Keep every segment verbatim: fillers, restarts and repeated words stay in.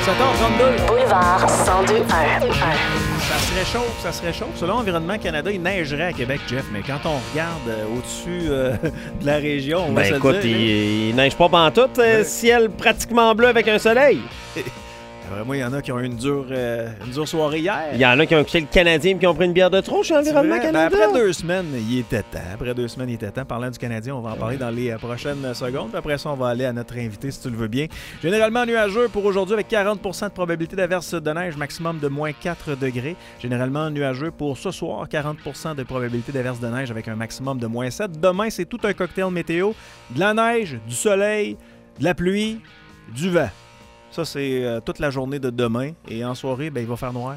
sept heures trente-deux. Boulevard cent deux un. Ça se réchauffe, ça se réchauffe. Selon Environnement Canada, il neigerait à Québec, Jeff, mais quand on regarde euh, au-dessus euh, de la région, on ben va se écoute, le dire. il, il neige pas pantoute, euh, Ouais. ciel pratiquement bleu avec un soleil. Vraiment, il y en a qui ont eu une dure, euh, une dure soirée hier. Il y en a qui ont écouté le Canadien et qui ont pris une bière de trop chez C'est Environnement vrai? Ben, Canada. après deux semaines, il était temps. Après deux semaines, il était temps. Parlant du Canadien, on va en parler dans les euh, prochaines secondes. Puis après ça, on va aller à notre invité, si tu le veux bien. Généralement nuageux pour aujourd'hui avec quarante pour cent de probabilité d'averse de neige, maximum de moins quatre degrés. Généralement nuageux pour ce soir, quarante pour cent de probabilité d'averse de neige avec un maximum de moins sept. Demain, c'est tout un cocktail météo. De la neige, du soleil, de la pluie, du vent. Ça, c'est euh, toute la journée de demain. Et en soirée, ben, il va faire noir.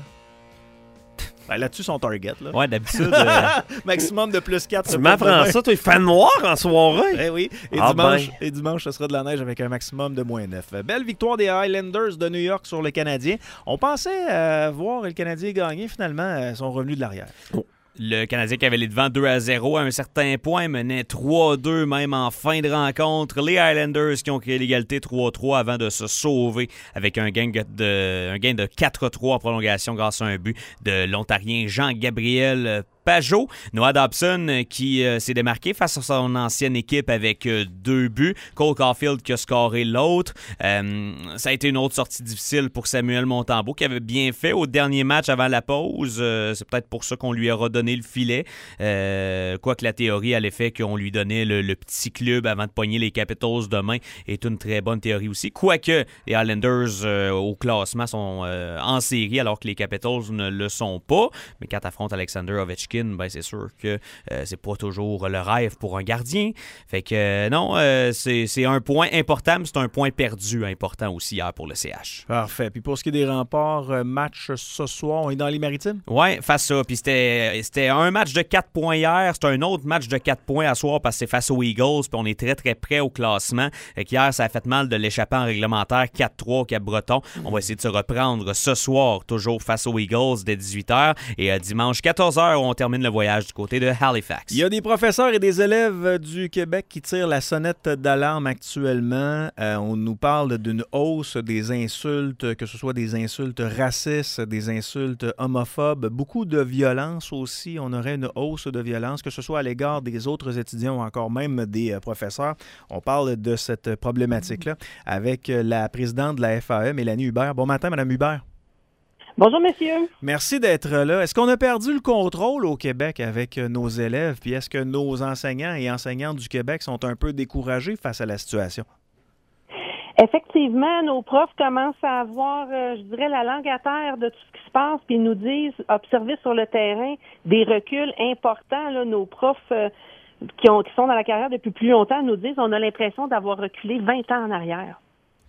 Ben, là-dessus, son target. Là. Ouais, d'habitude. euh, Maximum de plus quatre. tu m'apprends ça, toi, il fait noir en soirée. Eh oui. Et, Ah dimanche, ben. et dimanche, ce sera de la neige avec un maximum de moins neuf. Belle victoire des Highlanders de New York sur le Canadien. On pensait euh, voir le Canadien gagner. Finalement, euh, ils sont revenus de l'arrière. Oh. Le Canadien qui avait les devants deux à zéro à un certain point menait trois à deux même en fin de rencontre. Les Highlanders qui ont créé l'égalité trois à trois avant de se sauver avec un gain de, un gain de quatre à trois en prolongation grâce à un but de l'Ontarien Jean-Gabriel Pajot. Noah Dobson qui euh, s'est démarqué face à son ancienne équipe avec euh, deux buts. Cole Caulfield qui a scoré l'autre. Euh, ça a été une autre sortie difficile pour Samuel Montembeault qui avait bien fait au dernier match avant la pause. Euh, c'est peut-être pour ça qu'on lui a redonné le filet. Euh, Quoique la théorie à l'effet qu'on lui donnait le, le petit club avant de pogner les Capitals demain est une très bonne théorie aussi. Quoique les Islanders euh, au classement sont euh, en série alors que les Capitals ne le sont pas. Mais quand affrontent Alexander Ovechkin, ben c'est sûr que euh, c'est pas toujours le rêve pour un gardien. Fait que euh, non, euh, c'est, c'est un point important, mais c'est un point perdu important aussi hier pour le C H. Parfait. Puis pour ce qui est des remparts, euh, match ce soir, on est dans les Maritimes? Ouais, face à. Puis c'était, c'était un match de quatre points hier. C'est un autre match de quatre points à soir parce que c'est face aux Eagles. Puis on est très, très près au classement. Fait qu'hier, ça a fait mal de l'échapper en réglementaire quatre trois au Cap-Breton. On va essayer de se reprendre ce soir, toujours face aux Eagles dès dix-huit heures. Et euh, dimanche quatorze heures, on termine le voyage du côté de Halifax. Il y a des professeurs et des élèves du Québec qui tirent la sonnette d'alarme actuellement. Euh, on nous parle d'une hausse des insultes, que ce soit des insultes racistes, des insultes homophobes, beaucoup de violence aussi. On aurait une hausse de violence, que ce soit à l'égard des autres étudiants ou encore même des euh, professeurs. On parle de cette problématique-là avec la présidente de la F A E, Mélanie Hubert. Bon matin, Mme Hubert. Bonjour, messieurs. Merci d'être là. Est-ce qu'on a perdu le contrôle au Québec avec nos élèves? Puis est-ce que nos enseignants et enseignantes du Québec sont un peu découragés face à la situation? Effectivement, nos profs commencent à avoir, euh, je dirais, la langue à terre de tout ce qui se passe, puis ils nous disent, observer sur le terrain des reculs importants. Là, nos profs euh, qui, ont, qui sont dans la carrière depuis plus longtemps nous disent, on a l'impression d'avoir reculé vingt ans en arrière.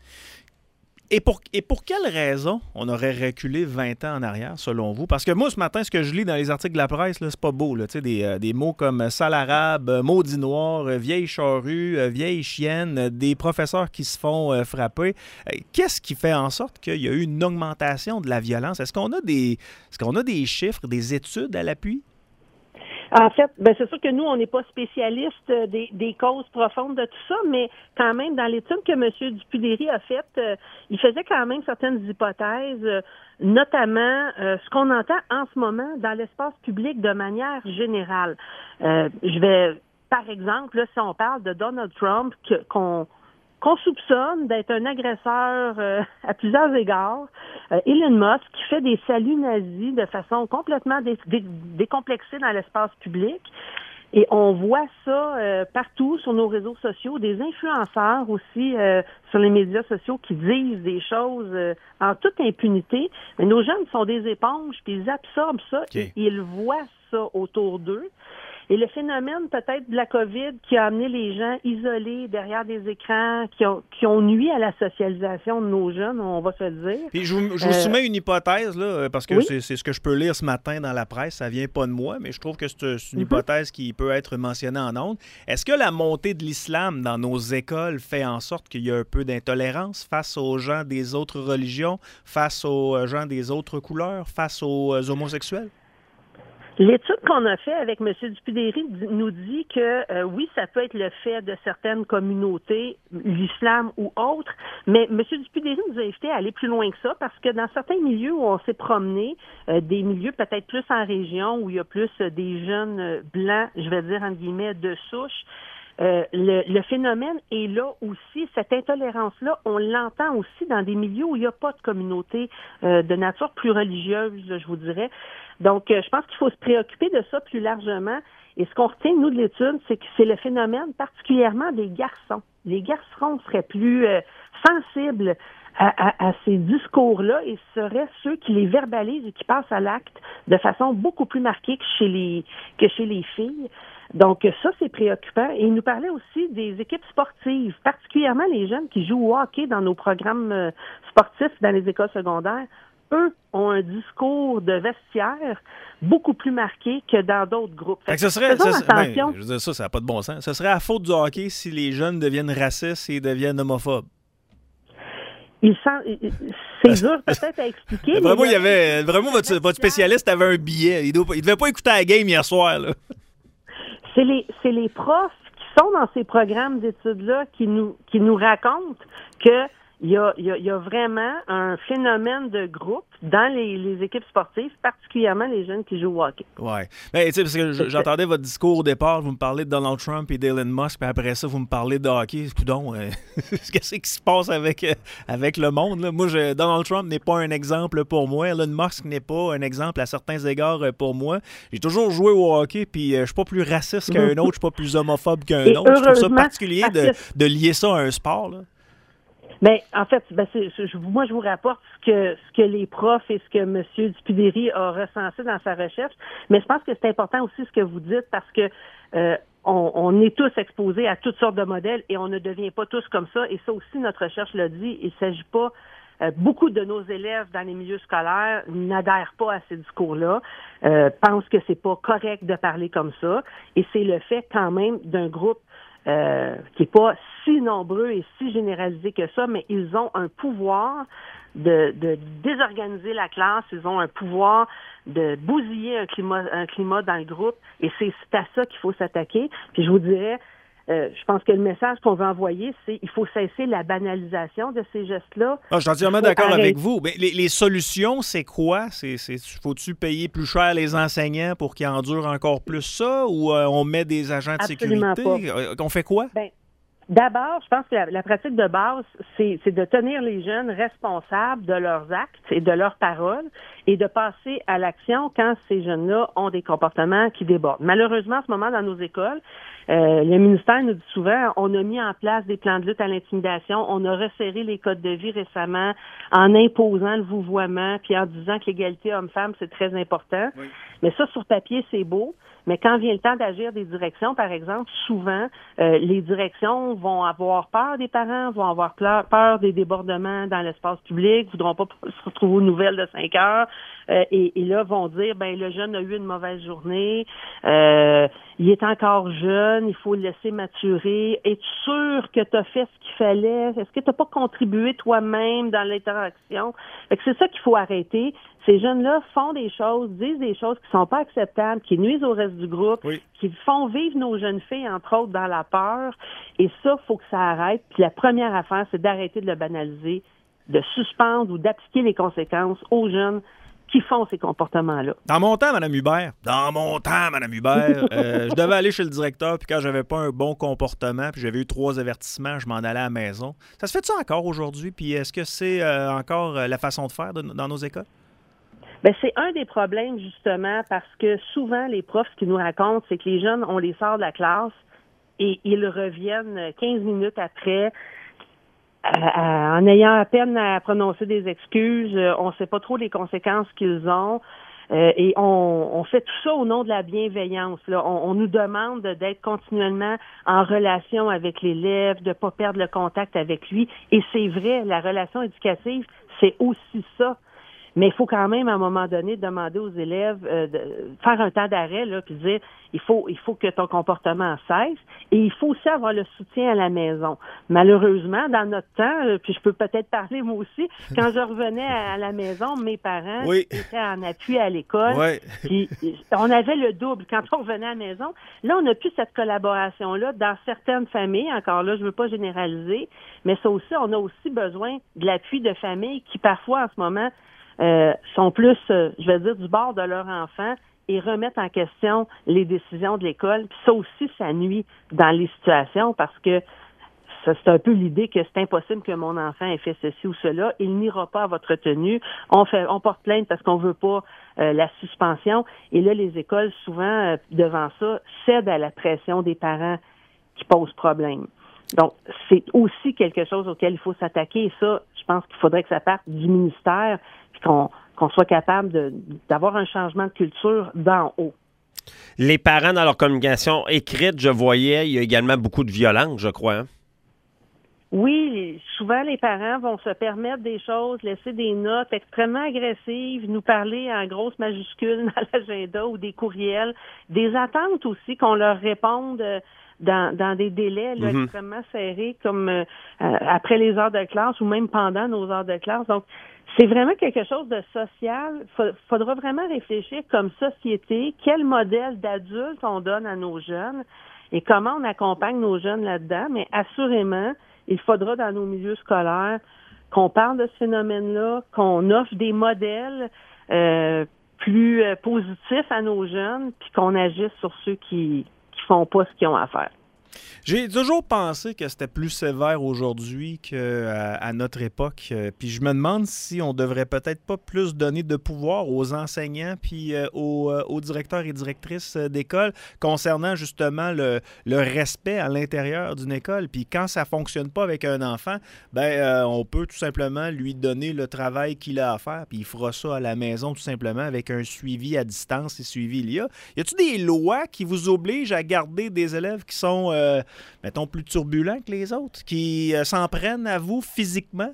Et pour, et pour quelle raison on aurait reculé vingt ans en arrière, selon vous? Parce que moi, ce matin, ce que je lis dans les articles de la presse, là, c'est pas beau. Là, des, euh, des mots comme sale arabe, euh, maudit noir, euh, vieille charrue, euh, vieille chienne, euh, des professeurs qui se font euh, frapper. Euh, qu'est-ce qui fait en sorte qu'il y a eu une augmentation de la violence? Est-ce qu'on a des, est-ce qu'on a des chiffres, des études à l'appui? En fait, ben c'est sûr que nous, on n'est pas spécialistes des, des causes profondes de tout ça, mais quand même, dans l'étude que M. Dupuléry a faite, euh, il faisait quand même certaines hypothèses, euh, notamment euh, ce qu'on entend en ce moment dans l'espace public de manière générale. Euh, je vais, par exemple, là, si on parle de Donald Trump, que, qu'on qu'on soupçonne d'être un agresseur euh, à plusieurs égards. Euh, Elon Musk qui fait des saluts nazis de façon complètement dé- dé- décomplexée dans l'espace public. Et on voit ça euh, partout sur nos réseaux sociaux, des influenceurs aussi euh, sur les médias sociaux qui disent des choses euh, en toute impunité. Mais nos jeunes sont des éponges, puis ils absorbent ça, Okay. et ils voient ça autour d'eux. Et le phénomène peut-être de la COVID qui a amené les gens isolés derrière des écrans, qui ont, qui ont nui à la socialisation de nos jeunes, on va se le dire. Puis je vous, je vous Euh, soumets une hypothèse, là, parce que oui. c'est, c'est ce que je peux lire ce matin dans la presse. Ça vient pas de moi, mais je trouve que c'est, c'est une Mhm. hypothèse qui peut être mentionnée en ondes. Est-ce que la montée de l'islam dans nos écoles fait en sorte qu'il y a un peu d'intolérance face aux gens des autres religions, face aux gens des autres couleurs, face aux homosexuels? L'étude qu'on a fait avec M. Dupuy-Déry nous dit que euh, oui, ça peut être le fait de certaines communautés, l'islam ou autres, mais M. Dupuy-Déry nous a invité à aller plus loin que ça parce que dans certains milieux où on s'est promené, euh, des milieux peut-être plus en région où il y a plus euh, des jeunes euh, blancs, je vais dire entre guillemets, de souche, Euh, le, le phénomène est là aussi. Cette intolérance-là, on l'entend aussi dans des milieux où il n'y a pas de communauté euh, de nature plus religieuse, je vous dirais. Donc, euh, je pense qu'il faut se préoccuper de ça plus largement. Et ce qu'on retient, nous, de l'étude, c'est que c'est le phénomène particulièrement des garçons. Les garçons seraient plus euh, sensibles à, à, à ces discours-là et seraient ceux qui les verbalisent et qui passent à l'acte de façon beaucoup plus marquée que chez les, que chez les filles. Donc, ça, c'est préoccupant. Et il nous parlait aussi des équipes sportives, particulièrement les jeunes qui jouent au hockey dans nos programmes euh, sportifs dans les écoles secondaires. Eux ont un discours de vestiaire beaucoup plus marqué que dans d'autres groupes. Fait que ce serait, faisons ça, attention. ben, je veux dire, ça, ça n'a pas de bon sens. Ce serait à faute du hockey si les jeunes deviennent racistes et deviennent homophobes. Il sent, c'est dur peut-être à expliquer. Vraiment, mais il y avait, vraiment votre, votre spécialiste avait un billet. Il ne devait pas écouter la game hier soir, là. C'est les, c'est les profs qui sont dans ces programmes d'études-là qui nous, qui nous racontent que il y a, il y a, il y a vraiment un phénomène de groupe dans les, les équipes sportives, particulièrement les jeunes qui jouent au hockey. Oui. Ben, tu sais, parce que j'entendais votre discours au départ, vous me parlez de Donald Trump et d'Elon Musk, puis après ça, vous me parlez de hockey. Coudon, euh, qu'est-ce qui se passe avec, euh, avec le monde, là? Moi, je, Donald Trump n'est pas un exemple pour moi. Elon Musk n'est pas un exemple à certains égards pour moi. J'ai toujours joué au hockey, puis euh, je suis pas plus raciste qu'un autre, je suis pas plus homophobe qu'un et autre. Je trouve ça particulier de, que... de lier ça à un sport, là. Ben, en fait, ben c'est, je, moi, je vous rapporte ce que, ce que les profs et ce que M. Dupuy-Déry a recensé dans sa recherche. Mais je pense que c'est important aussi ce que vous dites parce que euh, on, on est tous exposés à toutes sortes de modèles et on ne devient pas tous comme ça. Et ça aussi, notre recherche l'a dit. Il ne s'agit pas... Euh, beaucoup de nos élèves dans les milieux scolaires n'adhèrent pas à ces discours-là, euh, pensent que c'est pas correct de parler comme ça. Et c'est le fait quand même d'un groupe Euh, qui est pas si nombreux et si généralisé que ça, mais ils ont un pouvoir de, de désorganiser la classe, ils ont un pouvoir de bousiller un climat, un climat dans le groupe, et c'est, c'est à ça qu'il faut s'attaquer. Puis je vous dirais, euh, je pense que le message qu'on veut envoyer, c'est il faut cesser la banalisation de ces gestes-là. Ah, je suis entièrement d'accord arrêter. avec vous. Mais les, les solutions, c'est quoi? C'est, c'est, faut-tu payer plus cher les enseignants pour qu'ils endurent encore plus ça? Ou euh, on met des agents de Absolument sécurité? Pas. On fait quoi? Ben, d'abord, je pense que la, la pratique de base, c'est, c'est de tenir les jeunes responsables de leurs actes et de leurs paroles et de passer à l'action quand ces jeunes-là ont des comportements qui débordent. Malheureusement, en ce moment, dans nos écoles, euh, le ministère nous dit souvent, on a mis en place des plans de lutte à l'intimidation, on a resserré les codes de vie récemment en imposant le vouvoiement, puis en disant que l'égalité homme-femme, c'est très important. Oui. Mais ça, sur papier, c'est beau. Mais quand vient le temps d'agir des directions, par exemple, souvent, euh, les directions vont avoir peur des parents, vont avoir peur des débordements dans l'espace public, voudront pas se retrouver aux nouvelles de cinq heures, euh, et, et là, vont dire, ben le jeune a eu une mauvaise journée, euh, il est encore jeune, il faut le laisser maturer. Es-tu sûr que tu as fait ce qu'il fallait? Est-ce que tu n'as pas contribué toi-même dans l'interaction? Fait que c'est ça qu'il faut arrêter. Ces jeunes-là font des choses, disent des choses qui sont pas acceptables, qui nuisent au reste du groupe, oui. qui font vivre nos jeunes filles, entre autres, dans la peur. Et ça, il faut que ça arrête. Puis la première affaire, c'est d'arrêter de le banaliser, de suspendre ou d'appliquer les conséquences aux jeunes qui font ces comportements-là. Dans mon temps, Mme Hubert, dans mon temps, Mme Hubert, euh, je devais aller chez le directeur, puis quand j'avais pas un bon comportement, puis j'avais eu trois avertissements, je m'en allais à la maison. Ça se fait ça encore aujourd'hui? Puis est-ce que c'est euh, encore la façon de faire de, dans nos écoles? Ben c'est un des problèmes, justement, parce que souvent, les profs, ce qu'ils nous racontent, c'est que les jeunes, on les sort de la classe et ils reviennent quinze minutes après à, à, en ayant à peine à prononcer des excuses. On ne sait pas trop les conséquences qu'ils ont. Euh, et on, on fait tout ça au nom de la bienveillance. Là. On, on nous demande d'être continuellement en relation avec l'élève, de ne pas perdre le contact avec lui. Et c'est vrai, la relation éducative, c'est aussi ça. Mais il faut quand même, à un moment donné, demander aux élèves euh, de faire un temps d'arrêt, là, puis dire il faut il faut que ton comportement cesse. Et il faut aussi avoir le soutien à la maison. Malheureusement, dans notre temps, euh, puis je peux peut-être parler moi aussi, quand je revenais à, à la maison, mes parents oui. étaient en appui à l'école. Oui. Puis on avait le double quand on revenait à la maison. Là, on n'a plus cette collaboration-là dans certaines familles. Encore là, je ne veux pas généraliser, mais ça aussi, on a aussi besoin de l'appui de familles qui, parfois, en ce moment, euh, sont plus, euh, je vais dire, du bord de leur enfant et remettent en question les décisions de l'école. Puis ça aussi, ça nuit dans les situations parce que ça, c'est un peu l'idée que c'est impossible que mon enfant ait fait ceci ou cela. Il n'ira pas à votre tenue. On fait, on porte plainte parce qu'on veut pas euh, la suspension. Et là, les écoles, souvent, euh, devant ça, cèdent à la pression des parents qui posent problème. Donc, c'est aussi quelque chose auquel il faut s'attaquer. Et ça, je pense qu'il faudrait que ça parte du ministère puis qu'on, qu'on soit capable de, d'avoir un changement de culture d'en haut. Les parents, dans leur communication écrite, je voyais, il y a également beaucoup de violence, je crois. Hein? Oui, souvent les parents vont se permettre des choses, laisser des notes extrêmement agressives, nous parler en grosses majuscules dans l'agenda ou des courriels, des attentes aussi qu'on leur réponde dans, dans des délais là, mm-hmm. extrêmement serrés comme euh, après les heures de classe ou même pendant nos heures de classe. Donc, c'est vraiment quelque chose de social. Il faudra vraiment réfléchir comme société, quel modèle d'adulte on donne à nos jeunes et comment on accompagne nos jeunes là-dedans, mais assurément, il faudra dans nos milieux scolaires qu'on parle de ce phénomène-là, qu'on offre des modèles euh, plus euh, positifs à nos jeunes, puis qu'on agisse sur ceux qui qui font pas ce qu'ils ont à faire. J'ai toujours pensé que c'était plus sévère aujourd'hui qu'à à notre époque. Puis je me demande si on devrait peut-être pas plus donner de pouvoir aux enseignants puis euh, aux, euh, aux directeurs et directrices d'école concernant justement le, le respect à l'intérieur d'une école. Puis quand ça fonctionne pas avec un enfant, ben euh, on peut tout simplement lui donner le travail qu'il a à faire. Puis il fera ça à la maison tout simplement avec un suivi à distance et suivi il y a. Y a-t-il des lois qui vous obligent à garder des élèves qui sont euh, mettons, plus turbulents que les autres, qui euh, s'en prennent à vous physiquement?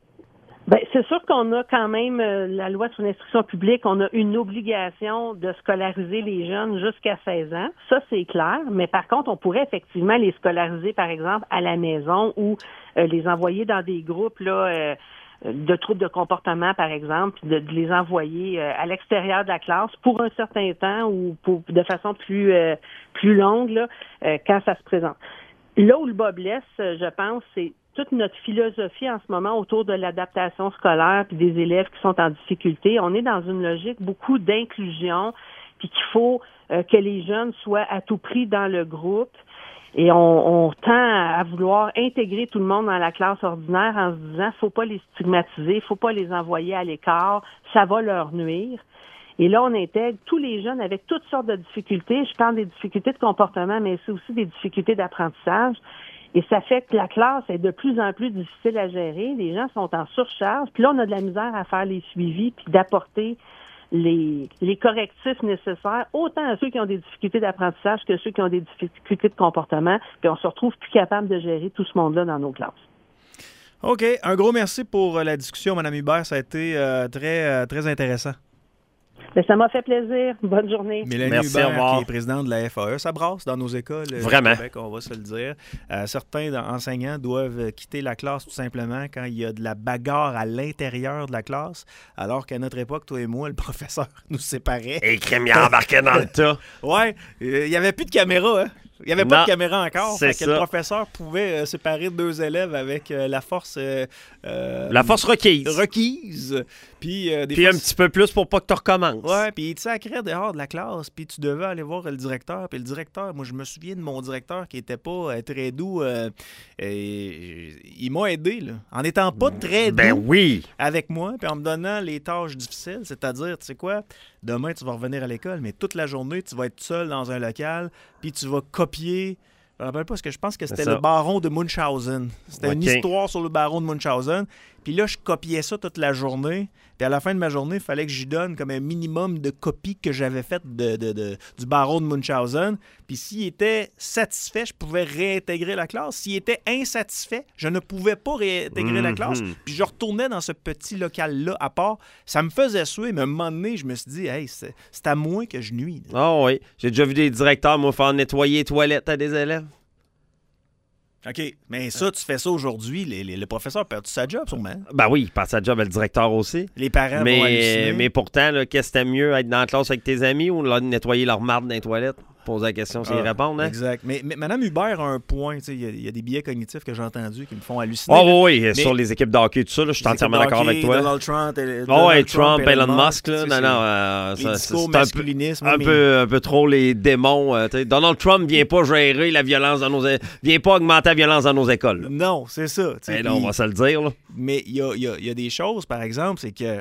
Bien, c'est sûr qu'on a quand même euh, la loi sur l'instruction publique, on a une obligation de scolariser les jeunes jusqu'à seize ans. Ça, c'est clair. Mais par contre, on pourrait effectivement les scolariser, par exemple, à la maison ou euh, les envoyer dans des groupes là euh, de troubles de comportement, par exemple, de, de les envoyer euh, à l'extérieur de la classe pour un certain temps ou pour, de façon plus euh, plus longue là, euh, quand ça se présente. Là où le bas blesse, je pense, c'est toute notre philosophie en ce moment autour de l'adaptation scolaire puis des élèves qui sont en difficulté. On est dans une logique beaucoup d'inclusion puis qu'il faut euh, que les jeunes soient à tout prix dans le groupe. Et on, on tend à vouloir intégrer tout le monde dans la classe ordinaire en se disant faut pas les stigmatiser, faut pas les envoyer à l'écart, ça va leur nuire. Et là, on intègre tous les jeunes avec toutes sortes de difficultés. Je parle des difficultés de comportement, mais c'est aussi des difficultés d'apprentissage. Et ça fait que la classe est de plus en plus difficile à gérer. Les gens sont en surcharge. Puis là, on a de la misère à faire les suivis puis d'apporter les, les correctifs nécessaires, autant à ceux qui ont des difficultés d'apprentissage que ceux qui ont des difficultés de comportement. Puis on se retrouve plus capable de gérer tout ce monde-là dans nos classes. OK. Un gros merci pour la discussion, Mme Hubert. Ça a été euh, très, euh, très intéressant. Bien, ça m'a fait plaisir. Bonne journée. Mélanie Merci, Hubert, au revoir. qui est présidente de la F A E. Ça brasse dans nos écoles Vraiment. au Québec, on va se le dire. Euh, certains enseignants doivent quitter la classe tout simplement quand il y a de la bagarre à l'intérieur de la classe, alors qu'à notre époque, toi et moi, le professeur nous séparait. Et crème, il embarquait dans le tas. Ouais, il n'y avait plus de caméra, hein? Il n'y avait pas Non, de caméra encore. c'est Fait que ça. le professeur pouvait euh, séparer deux élèves avec euh, la force euh, euh, La force requise. requise. Puis, euh, des Puis fois, un petit peu plus pour pas que tu recommences. ouais, puis il te sacrait dehors de la classe, puis tu devais aller voir le directeur. Puis le directeur, moi, je me souviens de mon directeur qui était pas euh, très doux. Euh, et, il m'a aidé, là, en n'étant pas très doux Ben oui. avec moi, puis en me donnant les tâches difficiles. C'est-à-dire, tu sais quoi, demain, tu vas revenir à l'école, mais toute la journée, tu vas être seul dans un local, puis tu vas copier. Je ne me rappelle pas, parce que je pense que c'était C'est ça. le baron de Munchausen. C'était une OK. histoire sur le baron de Munchausen. Puis là, je copiais ça toute la journée. Puis à la fin de ma journée, il fallait que j'y donne comme un minimum de copies que j'avais faites de, de, de, du barreau de Munchausen. Puis s'il était satisfait, je pouvais réintégrer la classe. S'il était insatisfait, je ne pouvais pas réintégrer mm-hmm. la classe. Puis je retournais dans ce petit local-là à part. Ça me faisait suer, mais à un moment donné, je me suis dit, hey, c'est, c'est à moi que je nuis. Ah oh oui. J'ai déjà vu des directeurs, moi, faire nettoyer les toilettes à des élèves. OK, mais ça, tu fais ça aujourd'hui, les, les, le professeur perd sa job, sûrement. Ben oui, il perd sa job, le directeur aussi. Les parents mais, vont halluciner. Mais pourtant, là, qu'est-ce que c'était mieux, être dans la classe avec tes amis ou là, nettoyer leur marde dans les toilettes? Poser la question, c'est ah, y répondre. Hein? Exact. Mais, mais Mme Hubert a un point. Il y, y a des biais cognitifs que j'ai entendus qui me font halluciner. Oh oui, oui, sur les équipes de hockey, tout ça, là, je suis entièrement d'accord avec toi. Donald Trump, et, oh oui, Trump, Trump, Elon Musk. Là, non, non, euh, les ça, discours c'est masculinisme. Un, peu, mais... un, peu, un peu trop les démons. Euh, Donald Trump vient pas gérer la violence dans nos... vient pas augmenter la violence dans nos écoles. Là. Non, c'est ça. Et là, on va se le dire. Là. Mais il y a, y, a, y a des choses, par exemple, c'est que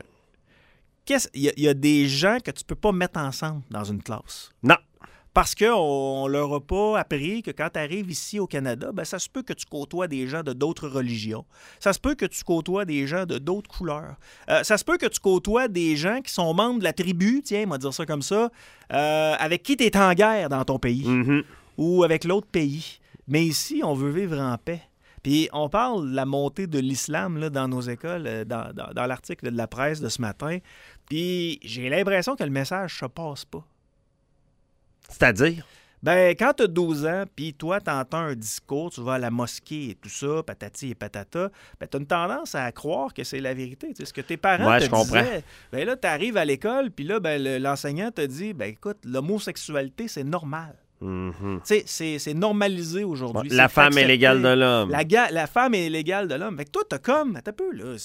il y, y a des gens que tu peux pas mettre ensemble dans une classe. Non. Parce qu'on ne leur a pas appris que quand tu arrives ici au Canada, ben, ça se peut que tu côtoies des gens de d'autres religions. Ça se peut que tu côtoies des gens de d'autres couleurs. Euh, ça se peut que tu côtoies des gens qui sont membres de la tribu, tiens, on va dire ça comme ça, euh, avec qui tu es en guerre dans ton pays mm-hmm. ou avec l'autre pays. Mais ici, on veut vivre en paix. Puis on parle de la montée de l'islam là, dans nos écoles, dans, dans, dans l'article de la presse de ce matin. Puis j'ai l'impression que le message ne se passe pas. C'est-à-dire? Ben, quand tu as douze ans, puis toi, tu entends un discours, tu vas à la mosquée et tout ça, patati et patata, ben, tu as une tendance à croire que c'est la vérité. Tu sais, ce que tes parents ouais, te je comprends. disaient, ben là, tu arrives à l'école, puis là, ben, le, l'enseignant te dit, ben écoute, l'homosexualité, c'est normal. Mm-hmm. Tu sais, c'est, c'est normalisé aujourd'hui. Ouais, la c'est femme accepté. est l'égale de l'homme. La, ga- la femme est l'égale de l'homme. Fait que toi, t'as comme, attends un peu, là...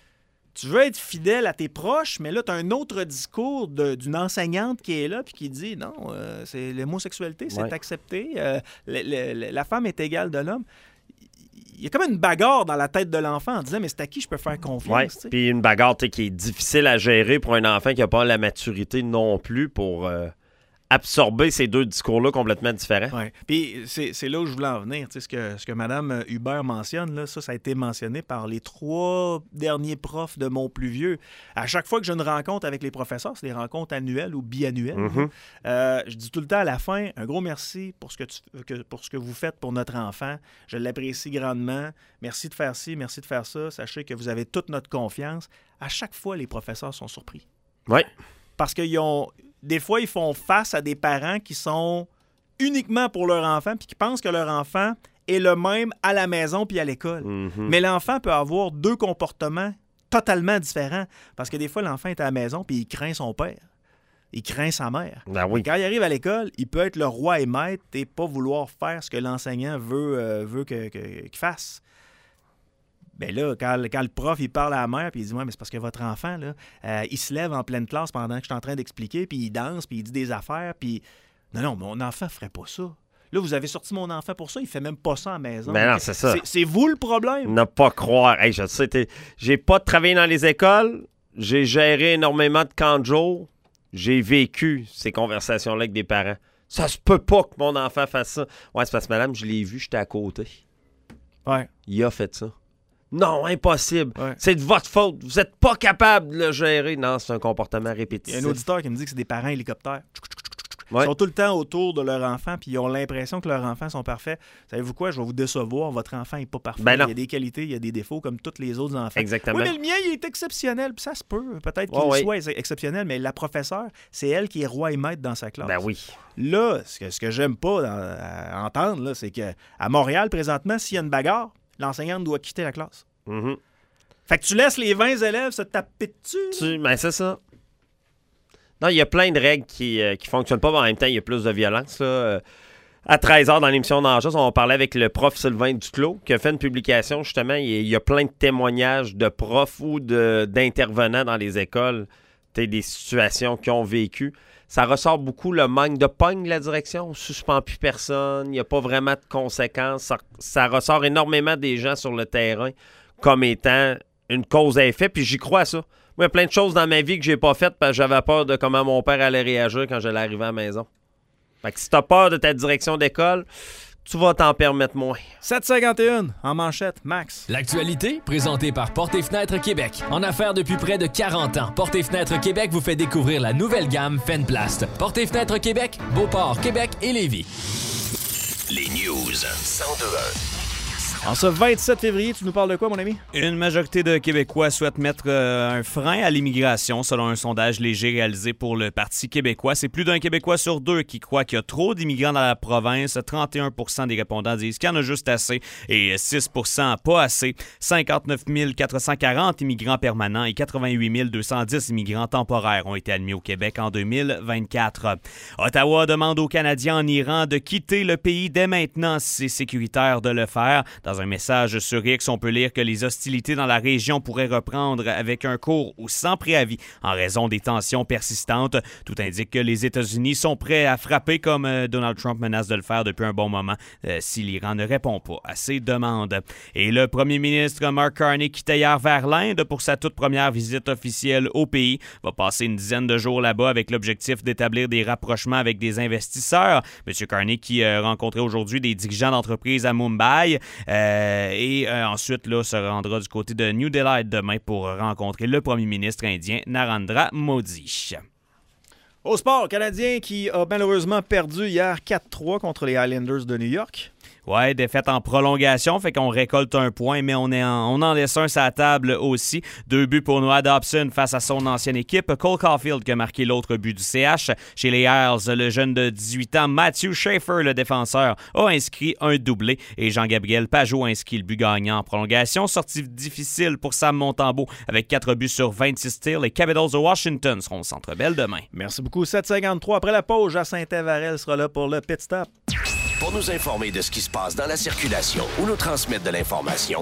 Tu veux être fidèle à tes proches, mais là, tu as un autre discours de, d'une enseignante qui est là puis qui dit non, euh, c'est, l'homosexualité, c'est ouais. accepté. Euh, le, le, la femme est égale de l'homme. Il y a comme une bagarre dans la tête de l'enfant en disant mais c'est à qui je peux faire confiance. Ouais. Puis une bagarre qui est difficile à gérer pour un enfant qui n'a pas la maturité non plus pour euh, absorber ces deux discours-là complètement différents. Oui. Puis c'est, c'est là où je voulais en venir. Tu sais, ce que, ce que Mme Hubert mentionne, là, ça, ça a été mentionné par les trois derniers profs de mon plus vieux. À chaque fois que j'ai une rencontre avec les professeurs, c'est des rencontres annuelles ou biannuelles. Mm-hmm. Euh, je dis tout le temps à la fin, un gros merci pour ce que, tu, que, pour ce que vous faites pour notre enfant. Je l'apprécie grandement. Merci de faire ci, merci de faire ça. Sachez que vous avez toute notre confiance. À chaque fois, les professeurs sont surpris. Oui. Parce qu'ils ont... Des fois, ils font face à des parents qui sont uniquement pour leur enfant puis qui pensent que leur enfant est le même à la maison puis à l'école. Mm-hmm. Mais l'enfant peut avoir deux comportements totalement différents parce que des fois, l'enfant est à la maison puis il craint son père. Il craint sa mère. Ben oui. Quand il arrive à l'école, il peut être le roi et maître et pas vouloir faire ce que l'enseignant veut, euh, veut que, que, qu'il fasse. Bien là, quand, quand le prof, il parle à la mère, puis il dit « Ouais, mais c'est parce que votre enfant, là, euh, il se lève en pleine classe pendant que je suis en train d'expliquer, puis il danse, puis il dit des affaires, puis... Non, non, mon enfant ferait pas ça. Là, vous avez sorti mon enfant pour ça, il fait même pas ça à la maison. Mais non, c'est ça. C'est, c'est vous le problème. Ne pas croire. Hey, je sais, t'es... j'ai pas travaillé dans les écoles, j'ai géré énormément de camps de jour, j'ai vécu ces conversations-là avec des parents. Ça se peut pas que mon enfant fasse ça. Ouais, c'est parce que madame, je l'ai vu, j'étais à côté. Ouais. Il a fait ça. Non, impossible. Ouais. C'est de votre faute. Vous n'êtes pas capable de le gérer. Non, c'est un comportement répétitif. Il y a un auditeur qui me dit que c'est des parents hélicoptères. Ouais. Ils sont tout le temps autour de leur enfant puis ils ont l'impression que leurs enfants sont parfaits. Savez-vous quoi? Je vais vous décevoir. Votre enfant n'est pas parfait. Ben non. Il y a des qualités, il y a des défauts comme tous les autres enfants. Exactement. Oui, mais le mien, il est exceptionnel. Puis ça se peut. Peut-être qu'il oh, oui. soit ex- exceptionnel, mais la professeure, c'est elle qui est roi et maître dans sa classe. Ben oui. Là, ce que, ce que j'aime pas dans, à entendre, là, c'est qu'à Montréal, présentement, s'il y a une bagarre, l'enseignante doit quitter la classe. Mm-hmm. Fait que tu laisses les vingt élèves se taper dessus. Tu... Ben, c'est ça. Non, il y a plein de règles qui ne euh, qui fonctionnent pas, mais en même temps, il y a plus de violence. Là. Euh, à treize heures, dans l'émission d'Anjos, on parlait avec le prof Sylvain Duclos, qui a fait une publication, justement. Il y a plein de témoignages de profs ou de, d'intervenants dans les écoles, des situations qu'ils ont vécues. Ça ressort beaucoup le manque de pogne de la direction. On ne suspend plus personne. Il n'y a pas vraiment de conséquences. Ça, ça ressort énormément des gens sur le terrain comme étant une cause à effet. Puis j'y crois à ça. Moi, il y a plein de choses dans ma vie que j'ai pas faites parce que j'avais peur de comment mon père allait réagir quand j'allais arriver à la maison. Fait que si t'as peur de ta direction d'école, tu vas t'en permettre moins. sept cinquante et un en manchette, Max. L'actualité, présentée par Portes et Fenêtres Québec. En affaires depuis près de quarante ans, Portes et Fenêtres Québec vous fait découvrir la nouvelle gamme Fenplast. Portes et Fenêtres Québec, Beauport, Québec et Lévis. Les news. cent deux un. En ce vingt-sept février, tu nous parles de quoi, mon ami? Une majorité de Québécois souhaitent mettre euh, un frein à l'immigration, selon un sondage léger réalisé pour le Parti québécois. C'est plus d'un Québécois sur deux qui croit qu'il y a trop d'immigrants dans la province. trente et un pour cent des répondants disent qu'il y en a juste assez et six pour cent pas assez. cinquante-neuf mille quatre cent quarante immigrants permanents et quatre-vingt-huit mille deux cent dix immigrants temporaires ont été admis au Québec en deux mille vingt-quatre. Ottawa demande aux Canadiens en Iran de quitter le pays dès maintenant si c'est sécuritaire de le faire. Dans un message sur X, on peut lire que les hostilités dans la région pourraient reprendre avec un court ou sans préavis en raison des tensions persistantes. Tout indique que les États-Unis sont prêts à frapper comme euh, Donald Trump menace de le faire depuis un bon moment euh, si l'Iran ne répond pas à ces demandes. Et le premier ministre Mark Carney quittait hier vers l'Inde pour sa toute première visite officielle au pays. Va passer une dizaine de jours là-bas avec l'objectif d'établir des rapprochements avec des investisseurs. M. Carney qui euh, rencontrait aujourd'hui des dirigeants d'entreprises à Mumbai. Euh, Euh, et euh, ensuite, là, se rendra du côté de New Delhi demain pour rencontrer le premier ministre indien Narendra Modi. Au sport, Canadien qui a malheureusement perdu hier quatre trois contre les Islanders de New York. Ouais, défaite en prolongation, fait qu'on récolte un point, mais on, est en, on en laisse un sur la table aussi. Deux buts pour Noah Dobson face à son ancienne équipe. Cole Caulfield qui a marqué l'autre but du C H. Chez les Isles, le jeune de dix-huit ans, Matthew Schaefer, le défenseur, a inscrit un doublé. Et Jean-Gabriel Pajot a inscrit le but gagnant en prolongation. Sortie difficile pour Sam Montembeault avec quatre buts sur vingt-six tirs. Les Capitals de Washington seront au Centre Bell demain. Merci beaucoup. sept cinquante-trois après la pause. Jacinthe Varel sera là pour le pit stop. Pour nous informer de ce qui se passe dans la circulation ou nous transmettre de l'information,